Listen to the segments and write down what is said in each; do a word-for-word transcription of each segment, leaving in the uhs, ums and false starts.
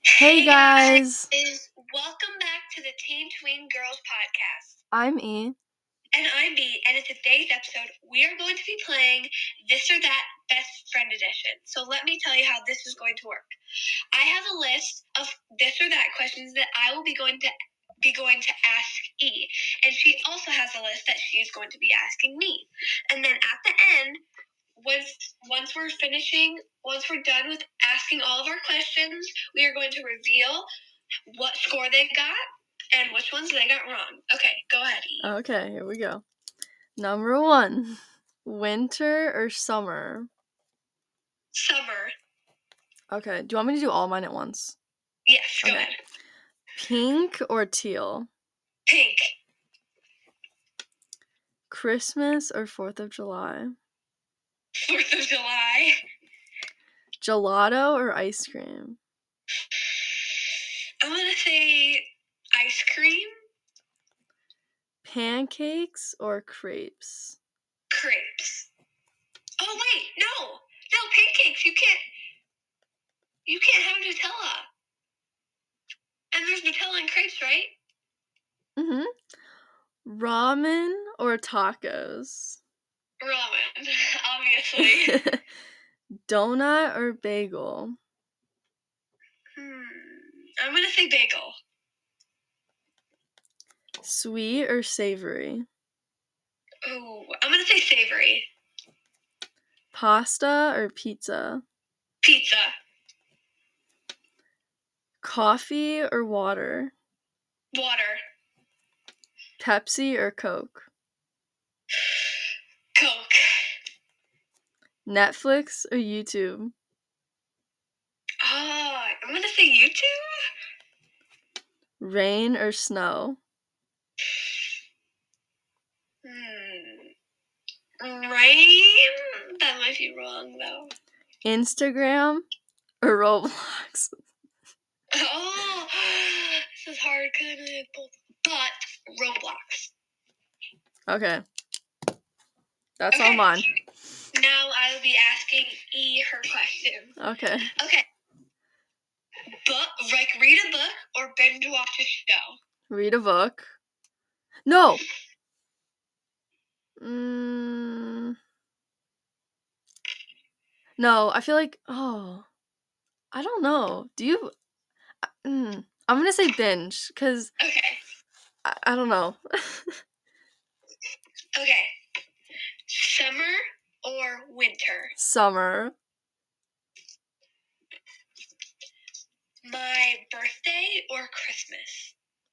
Hey Hey guys, guys, is welcome back to the Teen Tween Girls podcast. I'm E. And I'm B, and in today's episode, we are going to be playing This or That Best Friend Edition. So let me tell you how this is going to work. I have a list of this or that questions that I will be going to be going to ask E, and she also has a list that she's going to be asking me. And then at the end, once once we're finishing, once we're done with asking all of our questions, we are going to reveal what score they got and which ones they got wrong. Okay, go ahead, E. Okay, here we go. Number one, winter or summer? Summer. Okay, do you want me to do all mine at once? Yes, go Okay. ahead. Pink or teal? Pink. Christmas or fourth of July? Fourth of July. Gelato or ice cream? I'm gonna say ice cream. Pancakes or crepes? Crepes. Oh wait, no, no pancakes. You can't. You can't have Nutella. And there's Nutella in crepes, right? Mm-hmm. Ramen or tacos? Ramen, obviously. Donut or bagel? hmm. I'm gonna say bagel. Sweet or savory? Ooh, I'm gonna say savory. Pasta or pizza? Pizza. Coffee or water? Water. Pepsi or Coke? Coke. Netflix or YouTube? Oh, I'm gonna say YouTube. Rain or snow? Hmm. Rain? That might be wrong though. Instagram or Roblox? Oh, this is hard because I'm gonna both. But Roblox. Okay. That's Okay. all mine. Now I will be asking E her question. Okay. Okay. Book, like read a book or binge watch a show. Read a book. No. Mm, no, I feel like, oh, I don't know. Do you, mm, I'm going to say binge because Okay. I, I don't know. Okay. Summer or winter? Summer. My birthday or Christmas?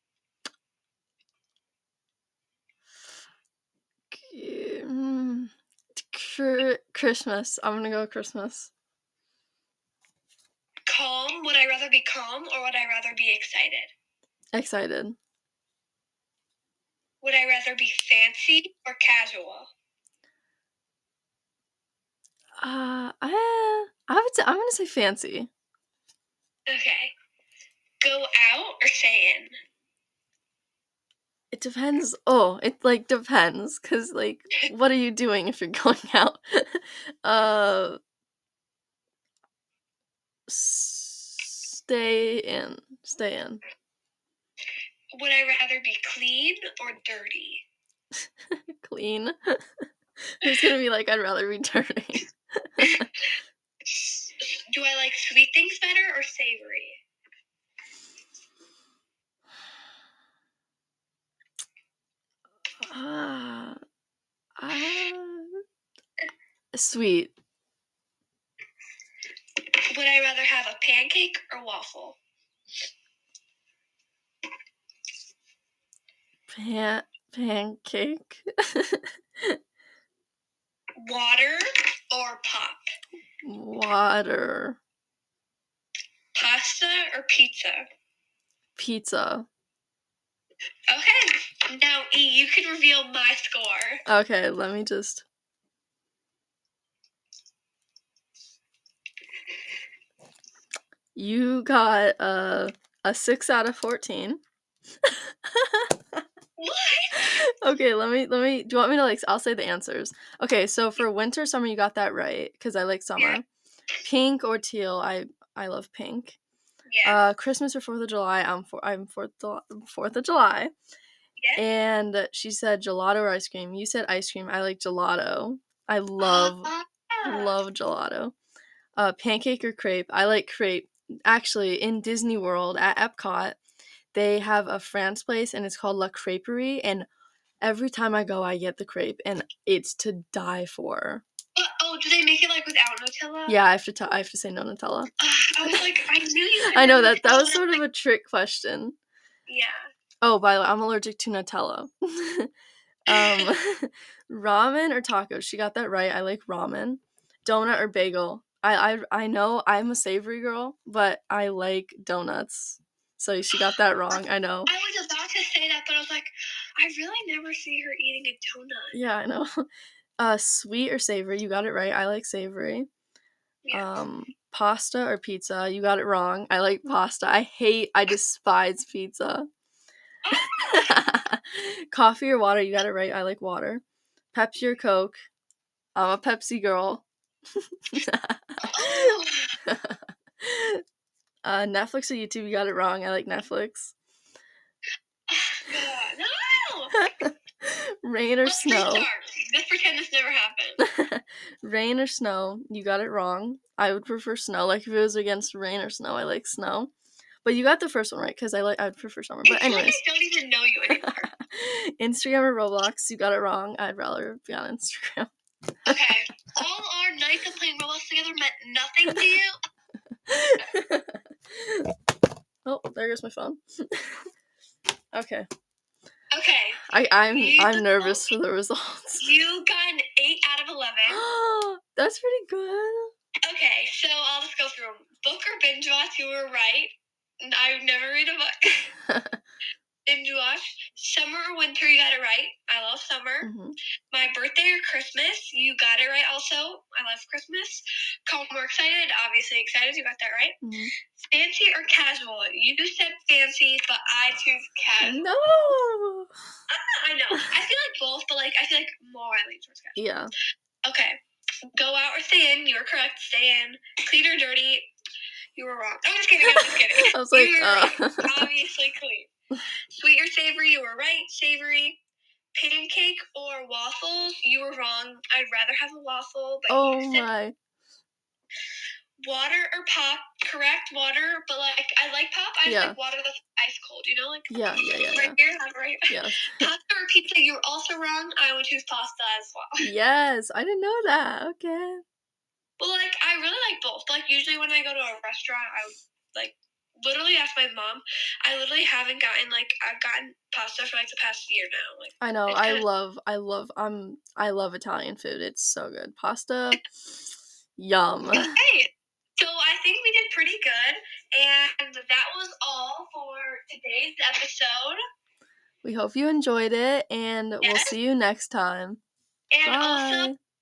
Mm, cr- Christmas. I'm going to go Christmas. Calm. Would I rather be calm or would I rather be excited? Excited. Would I rather be fancy or casual? Uh, I, I would say, I'm going to say fancy. Okay. Go out or stay in? It depends. Oh, it like depends cuz like what are you doing if you're going out? uh stay in. Stay in. Would I rather be clean or dirty? Clean. Who's going to be like I'd rather be dirty? Do I like sweet things better or savory? Ah. Uh, uh, sweet. Would I rather have a pancake or waffle? Pan pancake. Water or pop? Water. Pasta or pizza? Pizza. Okay, now E, you can reveal my score. Okay, let me just You got uh, a six out of fourteen. What? Okay, let me let me do you want me to like I'll say the answers. Okay, so for winter summer you got that right cuz I like summer. Yeah. Pink or teal, I I love pink. Yeah. Uh, Christmas or Fourth of July. I'm for I'm Fourth Fourth of July. Yeah. And she said gelato or ice cream. You said ice cream. I like gelato. I love Ah. love gelato. Uh, pancake or crepe. I like crepe. Actually, in Disney World at Epcot, they have a France place and it's called La Creperie, and every time I go, I get the crepe, and it's to die for. But, oh, do they make it like without Nutella? Yeah, I have to tell. I have to say no Nutella. Uh, I was like, I knew you. I know that that was sort of a trick question. Yeah. Oh, by the way, I'm allergic to Nutella. um, ramen or tacos? She got that right. I like ramen. Donut or bagel? I I I know I'm a savory girl, but I like donuts. So she got that wrong. I know. I was about to say that, but I was like, I really never see her eating a donut. Yeah, I know. Uh, sweet or savory? You got it right. I like savory. Yeah. Um, pasta or pizza? You got it wrong. I like pasta. I hate, I despise pizza. Coffee or water? You got it right. I like water. Pepsi or Coke? I'm a Pepsi girl. uh, Netflix or YouTube? You got it wrong. I like Netflix. No! Rain or Let's snow? restart. Let's pretend this never happened. Rain or snow? You got it wrong. I would prefer snow. Like if it was against rain or snow, I like snow. But you got the first one right because I like I would prefer summer. But it's anyways, like I don't even know you anymore. Instagram or Roblox? You got it wrong. I'd rather be on Instagram. Okay, all our nights of playing Roblox together meant nothing to you. Oh, there goes my phone. Okay. Okay. I, I'm You I'm nervous for the results. You got an eight out of eleven. That's pretty good. Okay, so I'll just go through them. Book or binge watch, you were right. I would never read a book. Binge watch. Summer or winter, you got it right. I love summer. Mm-hmm. My birthday or Christmas, you got it right also. I love Christmas. Calm or excited, obviously excited, you got that right. Mm-hmm. Fancy or casual, you said fancy, but I choose casual. No! Ah, I know. I feel like both, but like I feel like more I lean towards casual. Yeah. Okay. Go out or stay in, you were correct, stay in. Clean or dirty, you were wrong. I'm just kidding, I'm just kidding. I was like, you were uh... right. Obviously clean. Sweet or savory, you were right. Savory. Pancake or waffles, you were wrong. I'd rather have a waffle, but oh you said my. Water or pop, correct, water, but like I like pop, I just yeah. like water that's ice cold, you know? Like Yeah, yeah, yeah. right yeah. here, that's right. Yeah. Pasta or pizza, you were also wrong. I would choose pasta as well. Yes, I didn't know that. Okay. Well, like I really like both. Like usually when I go to a restaurant, I would like literally ask my mom. I literally haven't gotten like I've gotten pasta for like the past year now. Like I know. it's I kinda- love. I love. Um. I love Italian food. It's so good. Pasta. Yum. Okay. So I think we did pretty good, and that was all for today's episode. We hope you enjoyed it, and we'll Yes. see you next time. And Bye. also,